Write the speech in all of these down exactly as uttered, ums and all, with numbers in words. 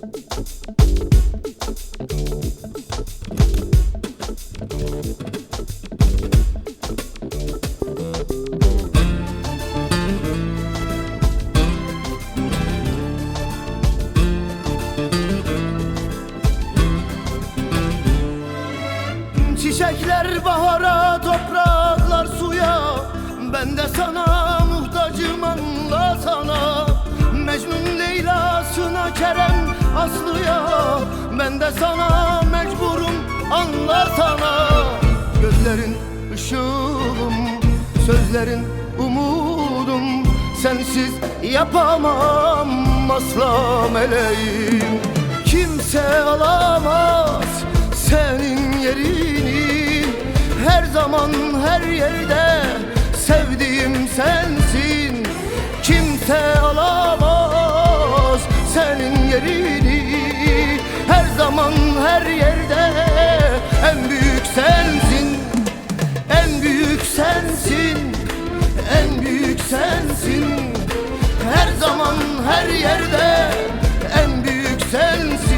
Çiçekler bahara, topraklar suya, ben de sana muhtacım, anla sana. Mecnun Leyla'sına, Kerem Aslı'ya, ben de sana mecburum, anla sana. Gözlerin ışığım, sözlerin umudum, sensiz yapamam asla meleğim. Kimse alamaz senin yerini, her zaman her yerde sevdiğim sensin. Kimse alamaz senin yerini, her zaman her yerde en büyük sensin. En büyük sensin, en büyük sensin, her zaman her yerde en büyük sensin.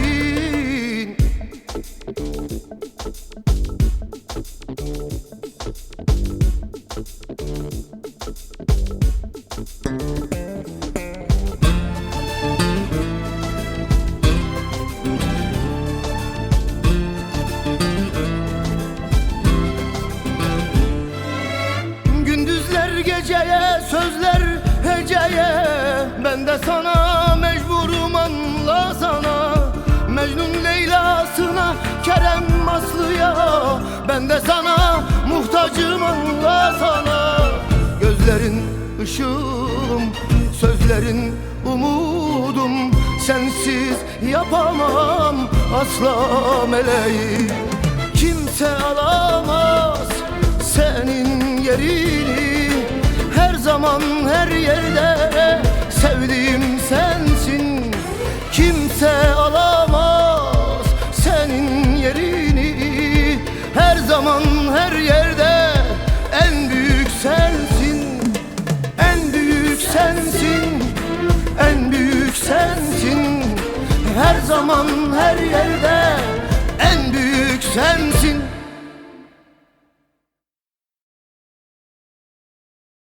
Gündüzler geceye, sözler heceye, ben de sana mecburum, anla sana. Mecnun Leyla'sına, Kerem Aslı'ya, ben de sana muhtacım, anla sana. Gözlerin ışığım, sözlerin umudum, sensiz yapamam asla meleğim. Kimse alamaz senin yerini, her zaman her yerde sevdiğim sensin. Kimse alamaz senin yerini, her zaman her yerde en büyük sensin. En büyük sensin, en büyük sensin, her zaman her yerde en büyük sensin.